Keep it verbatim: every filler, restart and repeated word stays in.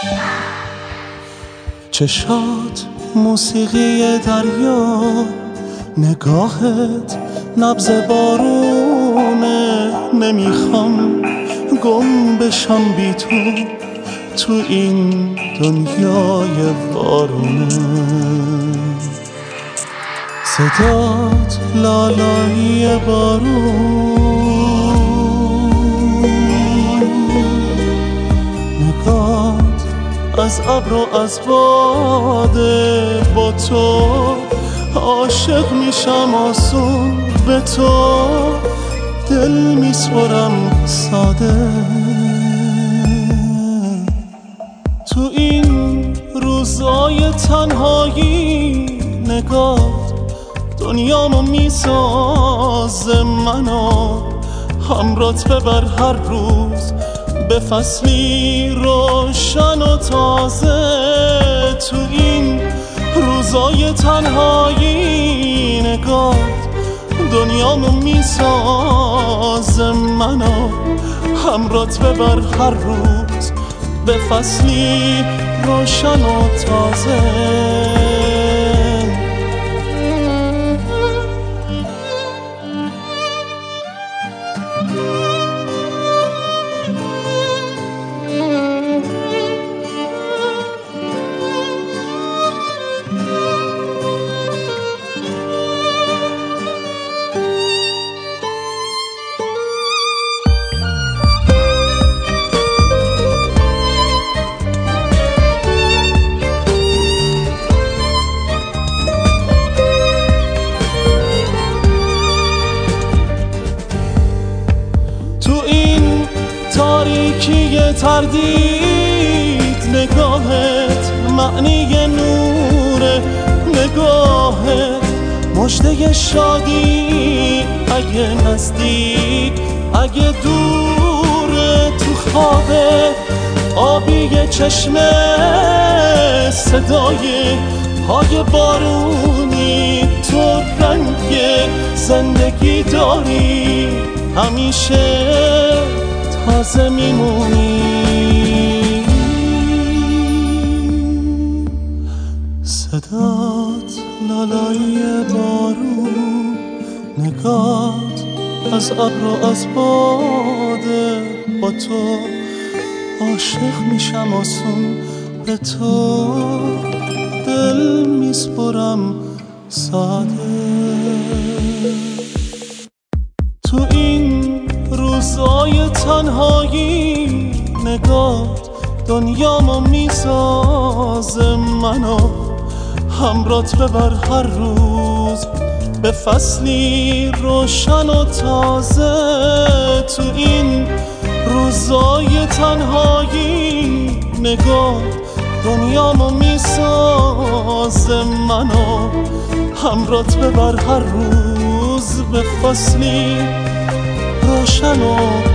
چشات موسیقی دریا، نگاهت نبض بارونه. نمیخوام گم بشم بی تو تو این دنیای وارونه. صدات لالایی بارون، نگات از ابر و از باده. با تو عاشق میشم آسون، به تو دل میسپرم ساده. تو این روزای تنهایی نگات دنیامو میسازه. منو همرات ببر هر روز به فصلی روشن و تازه. تو این روزای تنهایی نگات دنیامو میسازه. منو همرات ببر هر روز به فصلی روشن و تازه. تاریکی تردید نگاهت معنی نوره. نگاهت مژده شادی، اگه نزدیک اگه دوره. تو خوابه آبی چشمه، صدای های بارونی. تو رنگ زندگی داری، همیشه تازه میمونی. صدات لالایی بارون، نگات از ابر و از باده. با تو عاشق میشم آسون، به تو دل میسپرم ساده. تو این روزای تنهایی نگات دنیامو میسازه. منو همرات ببر هر روز به فصلی روشن و تازه. تو این روزای تنهایی نگات دنیامو میسازه. منو همرات ببر هر روز به فصلی روشن و